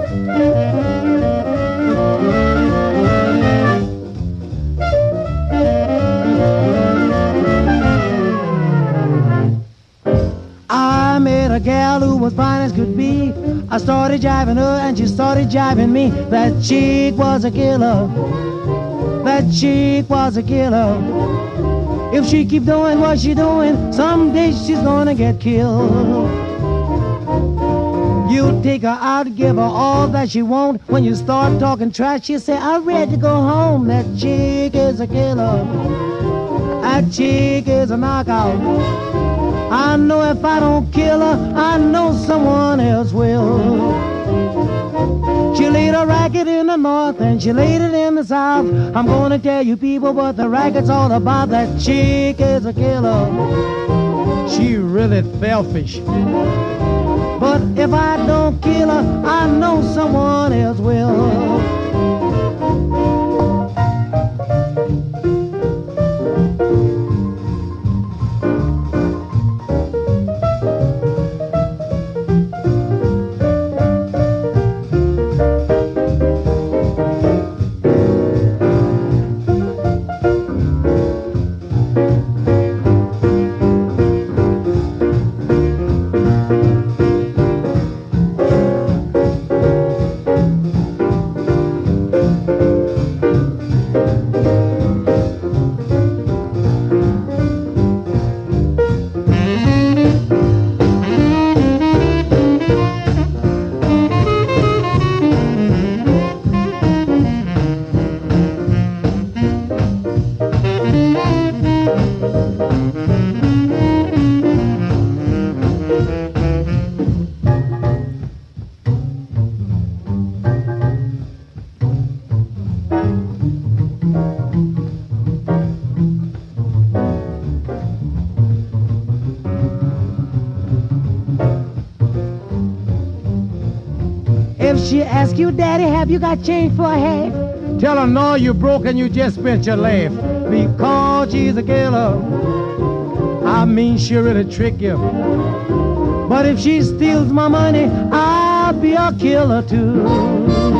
I met a gal who was fine as could be. I started jiving her and she started jiving me. That chick was a killer. That chick was a killer. If she keep doing what she doing, someday she's gonna get killed. You take her out, give her all that she want. When you start talking trash, she say, I'm ready to go home. That chick is a killer. That chick is a knockout. I know if I don't kill her, I know someone else will. She laid a racket in the north and she laid it in the south. I'm gonna tell you people what the racket's all about. That chick is a killer. She really selfish. But if I don't kill her, I know someone else will. If she asks you, Daddy, have you got change for a half? Tell her, no, you broke and you just spent your laugh. Because she's a killer. I mean, she'll really trick you. But if she steals my money, I'll be a killer too.